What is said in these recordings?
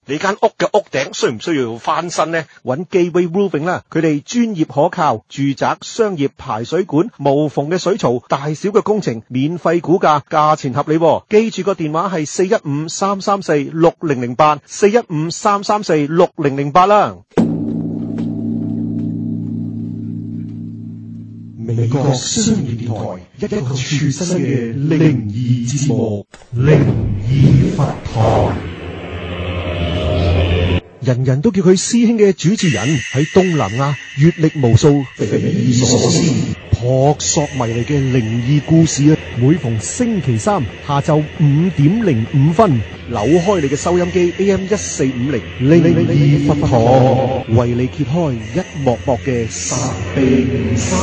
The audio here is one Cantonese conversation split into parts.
你間屋嘅屋頂需唔需要翻新呢？揾 Gateway Roofing 啦，佢哋專業可靠，住宅、商業排水管、無縫嘅水槽，大小嘅工程免費估價，價錢合理喎。記住個電話係415-334-6008 415-334-6008啦。 美國商業電台一個全新嘅靈異節目《靈異佛堂》。 人人都叫佢師兄嘅主持人喺東南亞閱歷無數、匪夷所思、撲朔迷離嘅靈異故事啊！每逢星期三下晝5:05，扭開你嘅收音機 AM1450，靈異佛堂為你揭開一幕幕嘅神秘事。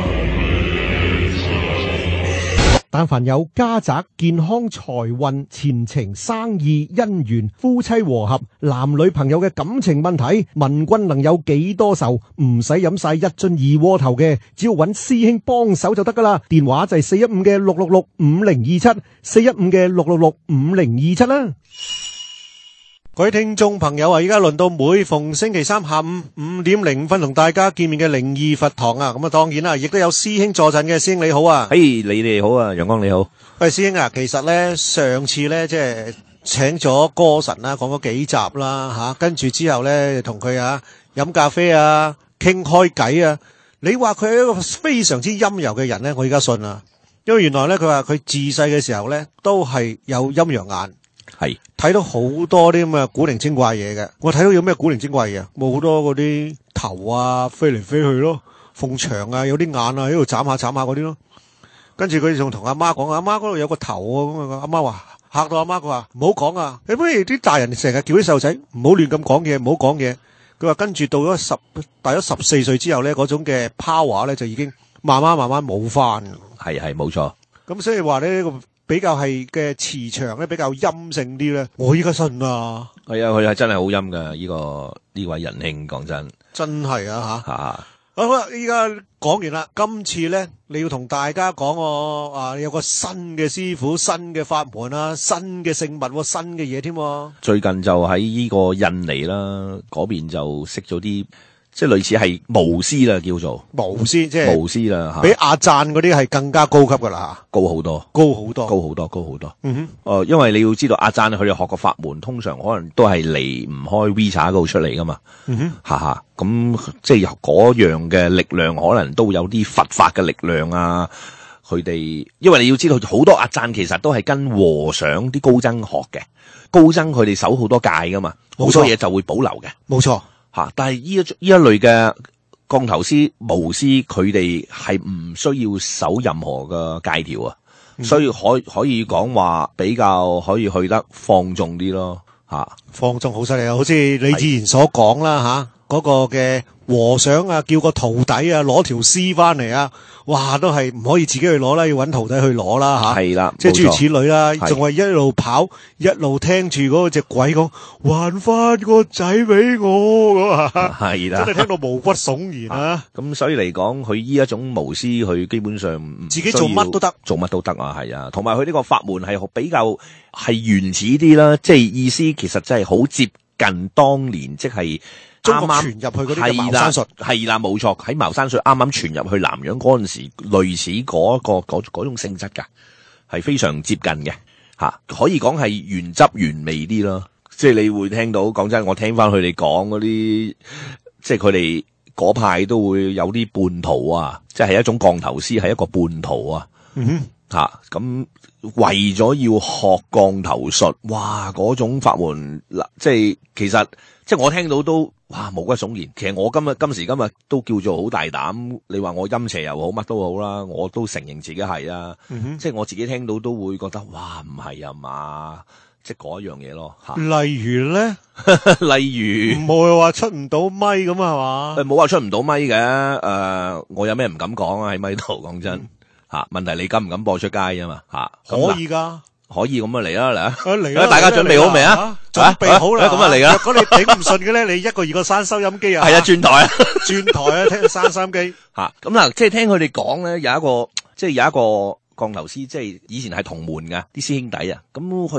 但凡有家宅、健康、財運、前程、生意、姻緣、夫妻和合、男女朋友嘅感情問題，問君能有幾多愁？唔使飲晒一樽二鍋頭嘅，只要揾師兄幫手就得噶啦。電話就係415-666-5027 415-666-5027啦。各位聽眾朋友啊，而家輪到每逢星期三下午5:05同大家見面嘅靈異佛堂啊，咁啊當然啦，亦都有師兄助陣嘅。師兄你好啊， 你哋好啊，陽光你好。 喂，師兄啊，其實咧上次咧即係請咗歌神啦，講咗幾集啦吓，跟住之後咧同佢啊飲咖啡啊，傾開偈啊，你話佢係一個非常之陰柔嘅人咧，我而家信啦，因為原來咧佢話佢自細嘅時候咧都係有陰陽眼。 係睇到好多啲咁嘅古靈精怪嘢嘅，我睇到有咩古靈精怪嘢？冇好多嗰啲頭啊飛嚟飛去咯，鳳牆啊有啲眼啊喺度眨下嗰啲咯。跟住佢仲同阿媽講，阿媽嗰度有個頭啊咁啊。阿媽話嚇到阿媽，佢話唔好講啊！你不如啲大人成日叫啲細路仔唔好亂咁講嘢，唔好講嘢。佢話跟住到咗大咗14歲之後咧，嗰種嘅 power 咧就已經慢慢冇翻。 係冇錯。 咁所以話咧呢個比較係嘅磁場咧比較陰性啲咧，我依家信啊。係啊， 佢係真係好陰噶，呢位仁兄，講真係啊吓。 啊好啦，依家講完啦，今次咧你要同大家講有個新嘅師傅、新嘅法門啊、新嘅聖物、新嘅嘢添。 最近就喺呢個印尼啦嗰邊就識咗啲。即係類似係巫師啦，叫做巫師，即係巫師啦吓， 比阿贊嗰啲係更加高級噶啦， 高好多。因為你要知道阿贊佢哋學個法門，通常可能都係離唔開 Visa 嗰度出嚟噶嘛。咁即係嗰樣嘅力量，可能都有啲佛法嘅力量啊。佢哋因為你要知道，好多阿贊其實都係跟和尚啲高僧學嘅，高僧佢哋守好多戒噶嘛，好多嘢就會保留嘅， 冇錯。 但係呢一類嘅降頭師、巫師，佢哋係唔需要守任何嘅戒條啊，所以可以講話比較可以去得放縱啲咯， 放縱好犀利啊！好似你之前所講啦嗰個嘅和尚啊，叫個徒弟啊攞條屍翻嚟啊，哇，都係唔可以自己去攞啦，要揾徒弟去攞啦吓。 係啦， 即係諸如此類啦，仲係一路跑，一路聽住嗰隻鬼講還翻個仔俾我咁啊！ 係啦， 真係聽到毛骨悚然啊！ 咁所以嚟講，佢呢一種巫師，佢基本上自己做乜都得， 做乜都得啊！係啊，同埋佢呢個法門係比較係原始啲啦，即係意思其實真係好接近當年即係。 中國傳入去嗰啲茅山術係啦，冇錯，喺茅山術啱啱傳入去南洋嗰陣時，類似嗰種性質噶，係非常接近嘅吓，可以講係原汁原味啲咯。即係你會聽到，講真，我聽翻佢哋講嗰啲，即係佢哋嗰派都會有啲叛徒啊，即係一種降頭師，係一個叛徒啊。咁為咗要學降頭術，哇，嗰種法門嗱，即係其實即係我聽到都。哇，毛骨悚然！其實我今時今日都叫做好大膽。你話我陰邪又好，乜都好啦，我都承認自己係啦。即係我自己聽到都會覺得，哇，唔係啊嘛，即係嗰樣嘢咯。 例如咧， 例如唔會話出唔到咪咁啊嘛？ 冇話出唔到咪嘅。我有咩唔敢講啊？喺咪度講真問題你敢唔敢播出街啊嘛？ 可以噶。 可以咁啊，嚟啦，大家準備好未啊？ 準備好啦， 咁啊嚟啦！ 如果你頂唔順嘅咧，你一個二個閂收音機啊， 係啊，轉台啊，聽閂收音機咁嗱，即係聽佢哋講咧，有一個降頭師，即係以前係同門噶啲師兄弟啊，咁佢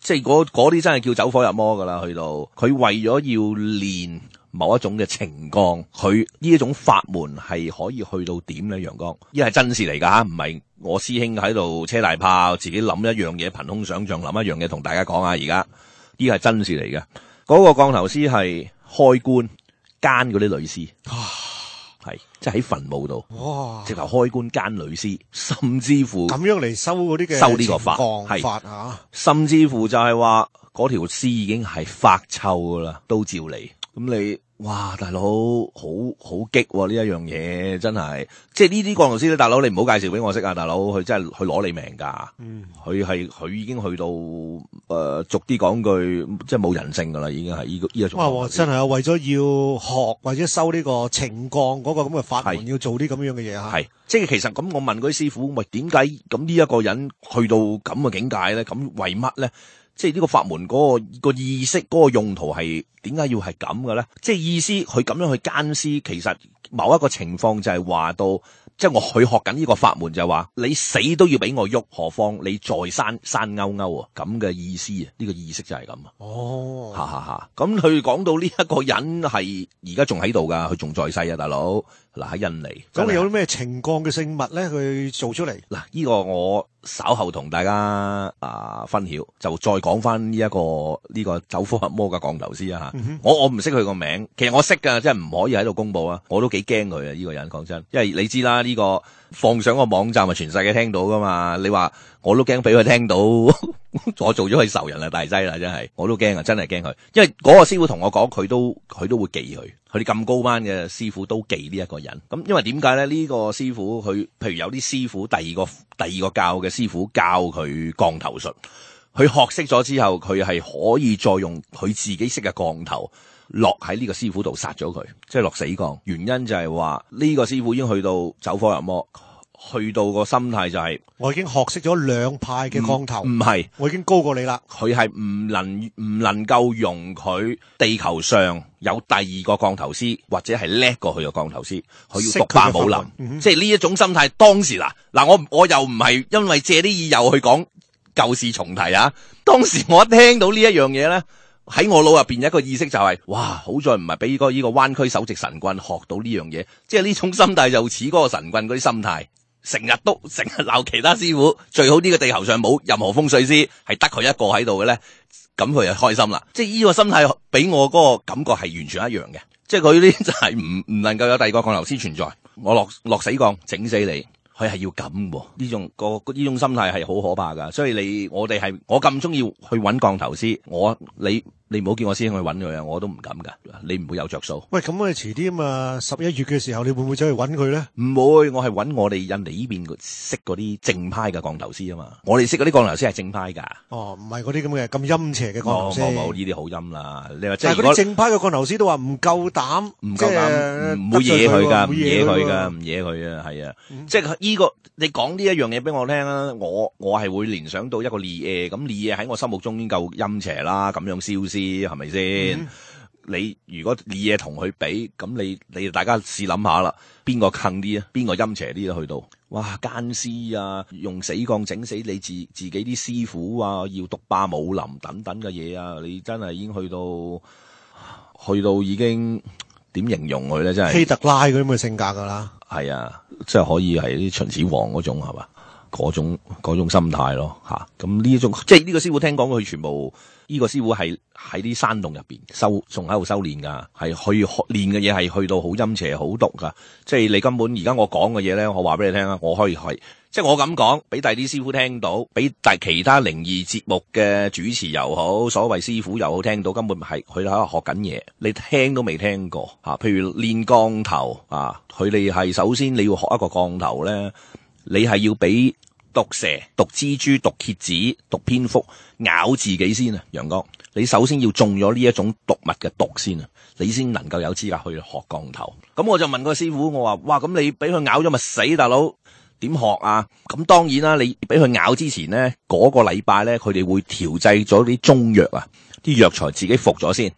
即係嗰啲真係叫走火入魔噶啦，去到佢為咗要練某一種嘅情降，佢呢一種法門係可以去到點咧？陽光，呢係真事嚟噶吓，唔係我師兄喺度車大炮，自己諗一樣嘢，憑空想象諗一樣嘢同大家講啊！而家呢係真事嚟嘅，嗰個降頭師係開棺奸嗰啲女屍，係即係喺墳墓度， 哇！ 直頭開棺奸女屍，甚至乎咁樣嚟收嗰啲嘅收呢個法係法啊！ 甚至乎就係話嗰條屍已經係發臭噶啦，都照嚟。咁你哇，大佬好激喎！呢一樣嘢真係，即係呢啲降頭師咧，大佬你唔好介紹俾我識啊！大佬佢真係去攞你命㗎，佢已經去到俗啲講句，即係冇人性㗎啦，已經係呢一種。 哇！真係啊，為咗要學或者收呢個情降嗰個咁嘅法門，要做啲咁樣嘅嘢嚇。 係，即係其實咁，我問嗰啲師傅，喂，點解咁呢一個人去到咁嘅境界咧？咁為乜咧？即係呢個法門嗰個意識嗰個用途係點解要係咁嘅咧？即係意思佢咁樣去奸屍，其實某一個情況就係話到，即係我佢學緊呢個法門就係話你死都要俾我喐，何況你再生勾勾啊咁嘅意思啊？呢個意識就係咁啊！ 哦， 咁佢講到呢一個人係而家仲喺度㗎，佢仲在世啊，大佬嗱喺印尼。 咁有啲咩情降嘅聖物咧？佢做出嚟嗱，呢個我稍後同大家分曉，就再講翻呢個走火入魔嘅降頭師啊嚇。我唔識佢個名，其實我識㗎，即係唔可以喺度公佈啊。我都幾驚佢啊！呢個人講真，因為你知啦，呢個放上個網站係全世界聽到㗎嘛。你話我都驚俾佢聽到，我做咗佢仇人啊，大劑啦，真係我都驚啊，真係驚佢。因為嗰個師傅同我講，佢都會忌佢。佢哋咁高班嘅師傅都忌呢一個人。咁因為點解咧？呢個師傅佢譬如有啲師傅第二個教嘅師傅教佢降頭術，佢學識咗之後，佢係可以再用佢自己識嘅降頭落喺呢個師傅度殺咗佢，即係落死降。原因就係話呢個師傅已經去到走火入魔。去到個心態就係我已經學識咗兩派嘅降頭， 唔係我已經高過你啦。佢係唔能夠容佢地球上有第二個降頭師，或者係叻過佢嘅降頭師，佢要獨霸武林。即係呢一種心態。當時嗱，我又唔係因為借啲意又去講舊事重提啊。當時我一聽到呢一樣嘢咧，喺我腦入邊有一個意識就係，哇！好在唔係俾呢個灣區首席神棍學到呢樣嘢，即係呢種心態就似嗰個神棍嗰啲心態。成日鬧其他師傅，最好呢個地球上冇任何風水師，係得佢一個喺度嘅咧，咁佢就開心啦。即係呢個心態俾我嗰個感覺係完全一樣嘅，即係佢呢就係唔能夠有第二個降頭師存在，我落死降整死你，佢係要咁喎。呢種心態係好可怕噶，所以我咁中意去揾降頭師，你唔好叫我師兄去揾佢啊，我都唔敢噶，你唔會有着數。 喂，咁我哋遲啲啊嘛，11月嘅時候，你會唔會走去揾佢咧？ 唔會，我係揾我哋印尼呢邊識嗰啲正派嘅降頭師啊嘛。我哋識嗰啲降頭師係正派噶。 哦，唔係嗰啲咁陰邪嘅降頭師。 冇呢啲好陰啦。你話即係嗰啲正派嘅降頭師都話唔夠膽， 唔會惹佢噶，唔惹佢啊，係啊。即係呢個你講呢一樣嘢俾我聽啦，我係會聯想到一個利耶，咁利耶喺我心目中已經夠陰邪啦，咁樣燒屍。係咪先？你如果你嘢同佢比，咁你大家試諗下啦，邊個坑啲啊？邊個陰邪啲去到？哇！奸屍啊，用死降整死你自己啲師傅啊，要獨霸武林等等嘅嘢啊，你真係已經去到已經點形容佢咧？真係希特拉嗰啲咁嘅性格噶啦。 係啊，即係可以係啲秦始皇嗰種係嘛？嗰種心態咯吓。咁呢種即係呢個師傅聽講佢全部。呢個師傅係喺啲山洞入邊仲喺度修煉噶，係去練嘅嘢係去到好陰邪好毒噶，即係你根本而家我講嘅嘢咧，我話俾你聽啊，我可以係即係我咁講，俾第啲師傅聽到，俾其他靈異節目嘅主持又好，所謂師傅又好聽到，根本係佢喺度學緊嘢，你聽都未聽過吓。譬如練降頭啊，佢哋係首先你要學一個降頭咧，你係要俾毒蛇、毒蜘蛛、毒蠍子、毒蝙蝠咬自己先啊，楊哥，你首先要中咗呢一種毒物嘅毒先啊，你先能夠有資格去學降頭。咁我就問個師傅，我話：哇，咁你俾佢咬咗咪死，大佬點學啊？咁當然啦，你俾佢咬之前呢，嗰個禮拜呢，佢哋會調製咗啲中藥啊，啲藥材自己服咗先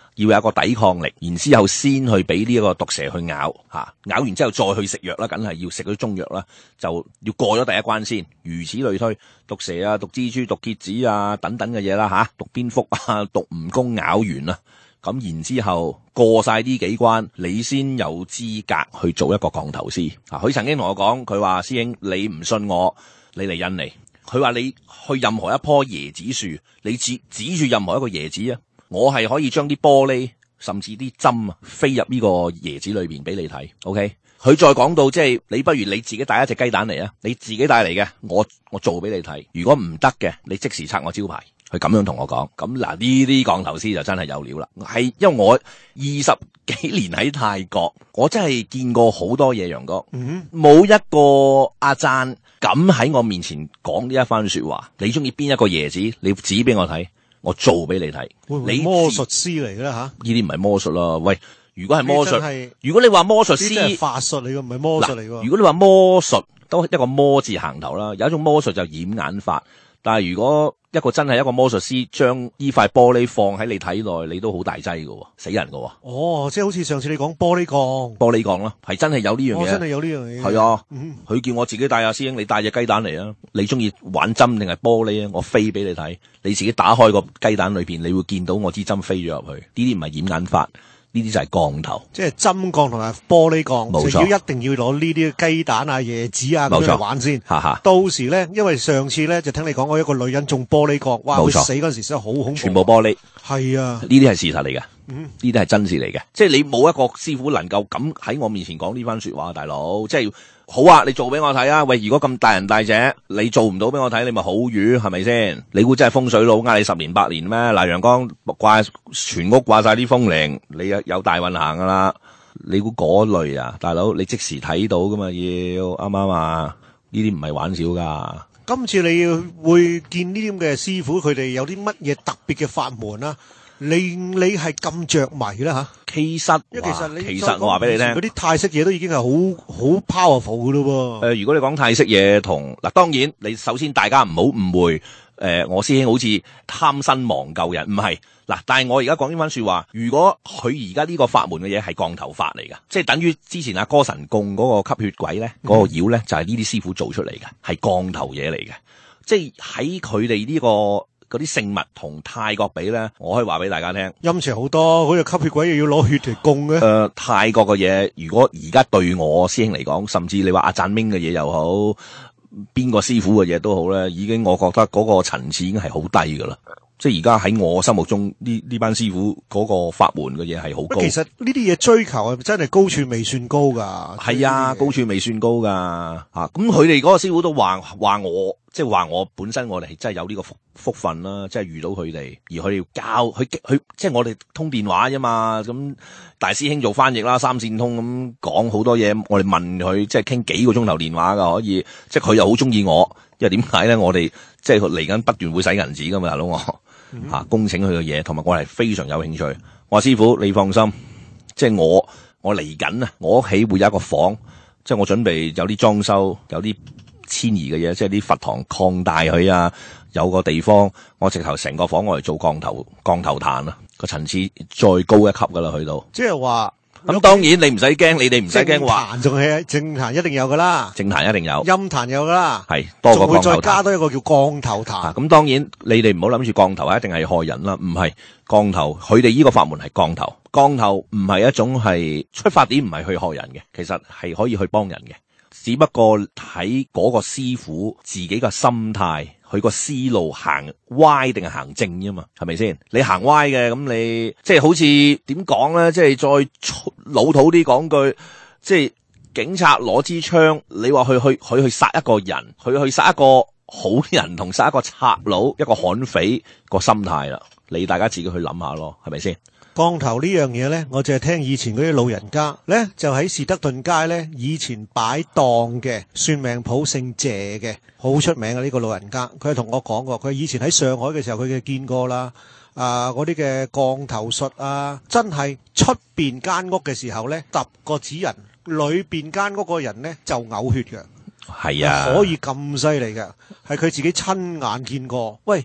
要有一個抵抗力，然之後先去俾呢一個毒蛇去咬咬完之後再去食藥啦，梗係要食嗰啲中藥啦，就要過咗第一關先，如此類推，毒蛇啊、毒蜘蛛、毒蠍子啊等等嘅嘢啦毒蝙蝠啊、毒蜈蚣咬完啦，咁然之後過晒呢幾關，你先有資格去做一個降頭師。佢曾經同我講，佢話師兄，你唔信我，你嚟印尼。佢話你去任何一棵椰子樹，你指住任何一個椰子啊，我係可以將啲玻璃甚至啲針飛入呢個椰子裏邊俾你睇。OK， 佢再講到即係你不如你自己帶一隻雞蛋嚟啊，你自己帶嚟嘅，我做俾你睇。如果唔得嘅，你即時拆我招牌。佢咁樣同我講。咁嗱，呢啲降頭師就真係有料啦。係因為我20幾年喺泰國，我真係見過好多嘢，楊哥。冇一個阿贊敢喺我面前講呢一番說話。你中意邊一個椰子，你指俾我睇，我做俾你睇。 會唔會魔術師嚟嘅咧吓？ 呢啲唔係魔術啦。喂，如果係魔術， 係如果你話魔術師， 呢啲係法術嚟嘅，唔係魔術嚟嘅。 如果你話魔術，都一個魔字行頭啦。有一種魔術就掩眼法，但係如果一個真係一個魔術師將呢塊玻璃放喺你體內，你都好大劑㗎，死人㗎。 哦，即係好似上次你講玻璃鋼啦， 係真係有呢樣嘢。 真係有呢樣嘢。 係啊，佢叫我自己帶師兄，你帶隻雞蛋嚟啊！你中意玩針定係玻璃啊？我飛俾你睇，你自己打開個雞蛋裏邊，你會見到我支針飛咗入去。呢啲唔係掩眼法，呢啲就係降頭。 即係針鋼同埋玻璃鋼， 冇錯， 就要一定要攞呢啲雞蛋啊、椰子啊咁樣嚟玩先。到時咧，因為上次咧就聽你講過一個女人中玻璃鋼，哇！佢死嗰陣時真係好恐怖。 全部玻璃。 係啊， 呢啲係事實嚟嘅，呢啲係真事嚟嘅。即係你冇一個師傅能夠咁喺我面前講呢番說話，大佬。即係好啊，你做俾我睇啊！喂，如果咁大人大隻，你做唔到俾我睇，你咪好魚係咪先？你估真係風水佬呃你10年8年咩？嗱，陽光掛全屋掛晒啲風鈴，你有大運行噶啦。你估嗰類啊，大佬，你即時睇到噶嘛？要啱唔啱啊？呢啲唔係玩笑噶。 今次你會見呢啲咁嘅師傅，佢哋有啲乜嘢特別嘅法門啊？令你係咁着迷啦吓？ 其實我話俾你聽， 嗰啲泰式嘢都已經係好 powerful 噶咯喎。 如果你講泰式嘢同嗱，當然你首先大家唔好誤會，我師兄好似貪新忘舊人，唔係嗱。但係我而家講呢番說話，如果佢而家呢個法門嘅嘢係降頭法嚟㗎，即係等於之前阿歌神供嗰個吸血鬼咧，嗰個妖咧就係呢啲師傅做出嚟嘅，係降頭嘢嚟嘅。即係喺佢哋呢個嗰啲聖物同泰國比咧，我可以話俾大家聽， 陰邪好多，好似吸血鬼又要攞血嚟供嘅。 泰國嘅嘢，如果而家對我師兄嚟講，甚至你話阿贊明嘅嘢又好，邊個師傅嘅嘢都好咧，已經我覺得嗰個層次已經係好低噶啦。即係而家喺我心目中呢班師傅嗰個法門嘅嘢係好高。 其實呢啲嘢追求係真係高處未算高噶。 係啊，高處未算高噶。咁佢哋嗰個師傅都話我，即係話我本身我哋係真係有呢個福分啦，即係遇到佢哋，而佢哋要教佢，即係我哋通電話啫嘛。咁大師兄做翻譯啦，3線通咁講好多嘢，我哋問佢，即係傾幾個鐘頭電話噶，可以，即係佢又好中意我，因為點解咧？我哋即係嚟緊不斷會使銀紙噶嘛，大佬我。恭請佢嘅嘢，同埋我係非常有興趣。我話師傅，你放心，即係我嚟緊啊！我屋企會有一個房，即係我準備有啲裝修，有啲遷移嘅嘢，即係啲佛堂擴大佢啊，有個地方我直頭成個房我嚟做降頭壇啊，個層次再高一級噶啦，去到。 即係話。 咁當然你唔使驚，你哋唔使驚話。 正壇一定有噶啦， 正壇一定有， 陰壇有噶啦， 係多過降頭壇。仲會再加多一個叫降頭壇。 咁當然你哋唔好諗住降頭一定係害人啦，唔係降頭，佢哋呢個法門係降頭。降頭唔係一種係出發點，唔係去害人嘅，其實係可以去幫人嘅，只不過睇嗰個師傅自己嘅心態。佢個思路行歪定係行正啫嘛，係咪先？你行歪嘅，咁你即係好似點講咧？即係再老土啲講句，即係警察攞支槍，你話去殺一個人，去殺一個好人同殺一個賊佬，一個悍匪個心態啦，你大家自己去諗下咯，係咪先？ 降頭呢樣嘢咧，我淨係聽以前嗰啲老人家咧，就喺士德頓街咧，以前擺檔嘅算命鋪姓謝嘅，好出名嘅呢個老人家，佢係同我講過，佢以前喺上海嘅時候，佢嘅見過啦，嗰啲嘅降頭術啊，真係出邊間屋嘅時候咧，揼個紙人，裏邊間屋個人咧就嘔血嘅， 係啊， 可以咁犀利嘅，係佢自己親眼見過。喂，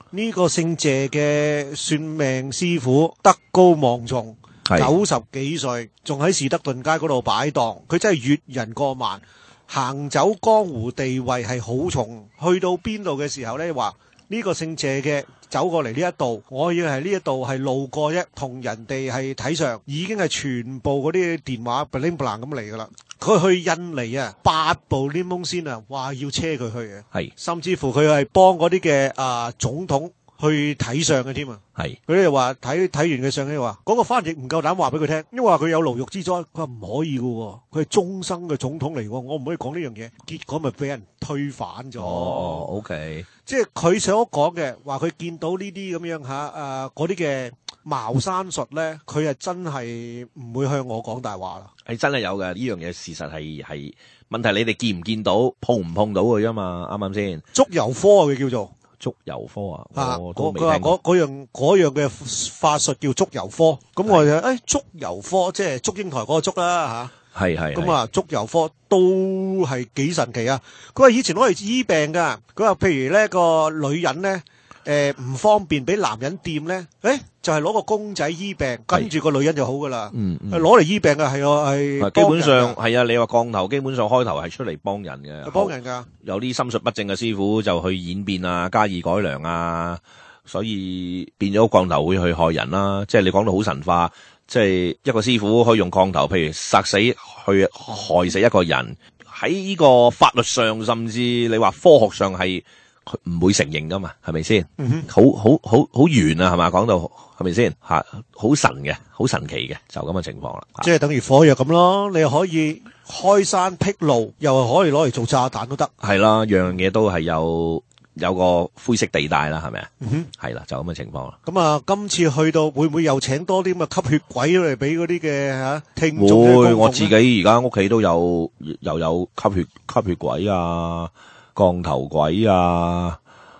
呢個姓謝嘅算命師傅德高望重係 ，90幾歲，仲喺士德頓街嗰度擺檔，佢真係閱人過萬，行走江湖地位係好重。去到邊度嘅時候呢，話呢個姓謝嘅走過嚟呢一度，我要係呢一度係路過啫，同人哋係睇相，已經係全部嗰啲電話 bling bling 咁嚟噶啦。佢去印尼啊，8部limousine啊，話要車佢去嘅， 係甚至乎佢係幫嗰啲嘅總統去睇相嘅添啊。 係佢哋話睇完嘅相咧，話嗰個翻譯唔夠膽話俾佢聽，因為話佢有牢獄之災，佢話唔可以嘅喎，佢係終生嘅總統嚟喎，我唔可以講呢樣嘢。結果咪俾人推反咗。 哦，OK， 即係佢所講嘅話，佢見到呢啲咁樣嗰啲嘅茅山術咧，佢係真係唔會向我講大話啦。 係真係有嘅，呢樣嘢事實係問題，你哋見唔見到，碰唔碰到佢啫嘛？啱唔啱先？ 捉油科啊，佢叫做。 捉油科啊，我都未佢話聽過。 嗰樣嘅法術叫捉油科，咁我就捉油科即係祝英台嗰個捉啦嚇。 係咁啊，捉油科都係幾神奇啊！佢話以前攞嚟醫病噶，佢話譬如咧個女人咧唔方便俾男人掂咧，就係攞個公仔醫病，跟住個女人就好噶啦。攞嚟醫病嘅係基本上係啊，你話降頭基本上開頭係出嚟幫人嘅， 係幫人㗎。 有啲心術不正嘅師傅就去演變啊，加以改良啊，所以變咗降頭會去害人啦。即係你講到好神化，即係一個師傅可以用降頭，譬如殺死去害死一個人，喺呢個法律上甚至你話科學上係唔會承認噶嘛，係咪先？好圓啊，係嘛？講到係咪先？吓，好神嘅，好神奇嘅，就咁嘅情況啦。 即係等於火藥咁咯，你又可以開山辟路，又可以攞嚟做炸彈都得。 係啦，樣嘢都係有個灰色地帶啦，係咪啊？係啦，就咁嘅情況啦。 咁啊，今次去到會唔會又請多啲咁嘅吸血鬼嚟俾嗰啲嘅聽眾嘅供奉呢？ 我自己而家屋企都又有吸血鬼啊，降頭鬼啊，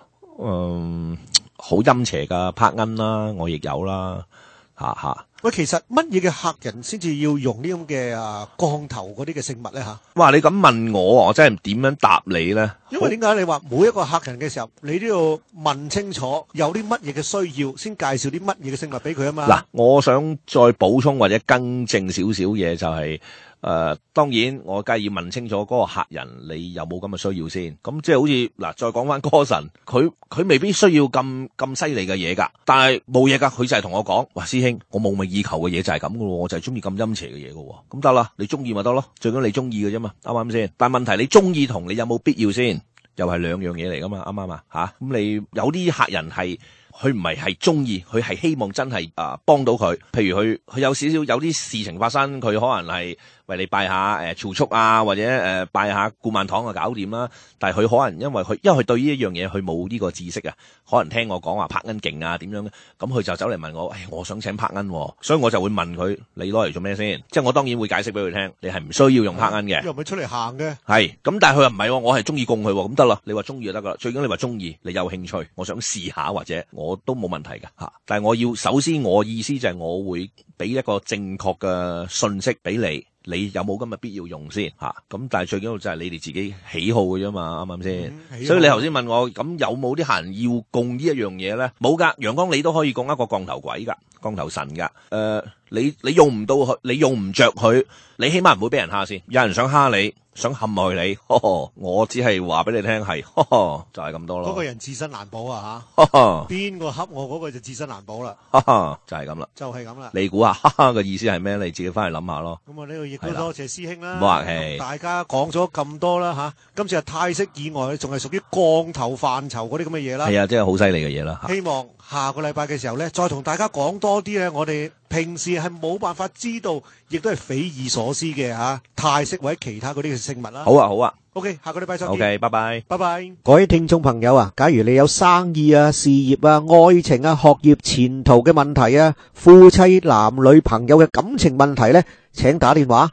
好陰邪噶柏恩啦，我亦有啦，吓。 喂，其實乜嘢嘅客人先至要用呢咁嘅降頭嗰啲嘅聖物咧吓？ 哇！你咁問我真係點樣答你咧？ 因為點解你話每一個客人嘅時候，你都要問清楚有啲乜嘢嘅需要，先介紹啲乜嘢嘅聖物俾佢啊嘛？ 嗱，我想再補充或者更正少少嘢就係。當然我梗係要問清楚嗰個客人你有冇咁嘅需要先，咁即係好似嗱，再講翻歌神，佢未必需要咁犀利嘅嘢噶，但係冇嘢噶，佢就係同我講，哇師兄，我夢寐以求嘅嘢就係咁噶咯，我就係中意咁陰邪嘅嘢噶，咁得啦，你中意咪得咯，最緊要你中意嘅啫嘛，啱唔啱先？但係問題你中意同你有冇必要先，又係兩樣嘢嚟噶嘛，啱唔啱啊？吓，咁你有啲客人係。佢唔係中意，佢係希望真係幫到佢。譬如佢有少少有啲事情發生，佢可能係為你拜下曹叔啊，或者拜下顧萬堂啊搞掂啦。但係佢可能因為佢對呢一樣嘢佢冇呢個知識啊，可能聽我講話柏恩勁啊點樣，咁佢就走嚟問我，我想請柏恩喎，所以我就會問佢你攞嚟做咩先？即係我當然會解釋俾佢聽，你係唔需要用柏恩嘅， 又唔係出嚟行嘅。係咁，但係佢又唔係喎，我係中意供佢喎，咁得啦，你話中意就得噶啦，最緊要你話中意，你有興趣，我想試下或者我都冇問題噶吓，但係我要首先我意思就係我會俾一個正確嘅信息俾你。你有冇咁嘅必要用先吓？咁但係最緊要就係你哋自己喜好嘅啫嘛，啱唔啱先？所以你頭先問我咁有冇啲客人要供呢一樣嘢咧？冇噶，陽光你都可以供一個降頭鬼噶，降頭神噶。你用唔到佢，你用唔着佢，你起碼唔會俾人蝦先。有人想蝦你，想陷害你，我只係話俾你聽係，就係咁多咯。 嗰個人自身難保啊吓， 邊個恰我嗰個就自身難保啦， 就係咁啦， 就係咁啦。 你估下嘅意思係咩？你自己翻去諗下咯。 咁啊呢度亦都多謝師兄啦， 唔好客氣， 大家講咗咁多啦吓，今次係泰式以外，仲係屬於降頭範疇嗰啲咁嘅嘢啦。 係啊，即係好犀利嘅嘢啦。 希望下個禮拜嘅時候咧，再同大家講多啲咧，我哋平時係冇辦法知道，亦都係匪夷所思嘅吓泰式或者其他嗰啲嘅聖物啦。 好啊，好啊。 OK，下個禮拜再見。 OK，拜拜。 拜拜。各位聽眾朋友啊，假如你有生意啊、事業啊、愛情啊、學業前途嘅問題啊，夫妻男女朋友嘅感情問題咧，請打電話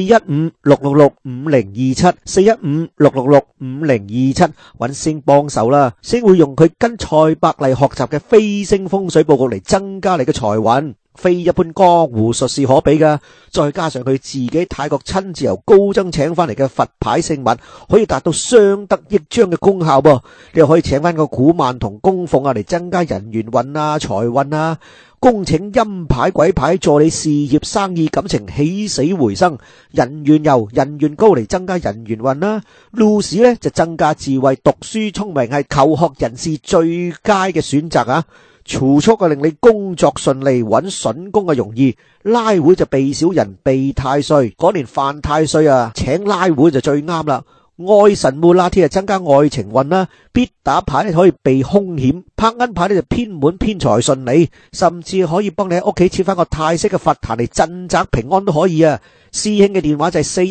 415-666-5027，415-666-5027，揾星幫手啦，星會用佢跟蔡伯麗學習嘅飛星風水佈局嚟增加你嘅財運。 非一般江湖術士可比噶。再加上佢自己泰國親自由高僧請翻嚟嘅佛牌聖物，可以達到相得益彰嘅功效噃。你又可以請翻個古曼童供奉啊，嚟增加人緣運啊、財運啊。恭請陰牌鬼牌助你事業生意感情起死回生，人緣油人緣高嚟增加人緣運啦。路士呢就增加智慧，讀書聰明係求學人士最佳嘅選擇啊。儲蓄啊令你工作順利，揾筍工啊容易。拉會就避小人避太歲，嗰年犯太歲啊，請拉會就最啱啦。愛神烏拉天啊，增加愛情運啦。必打牌咧可以避凶險，拍銀牌咧就偏滿偏財順利，甚至可以幫你喺屋企設翻個泰式嘅佛壇嚟鎮宅平安都可以啊。師兄嘅電話就係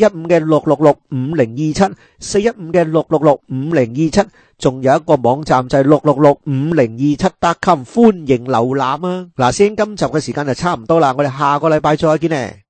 415-666-5027，415-666-5027，仲有一個網站就係666-5027.com，歡迎瀏覽啊。嗱，師兄今集嘅時間就差唔多啦，我哋下個禮拜再見咧。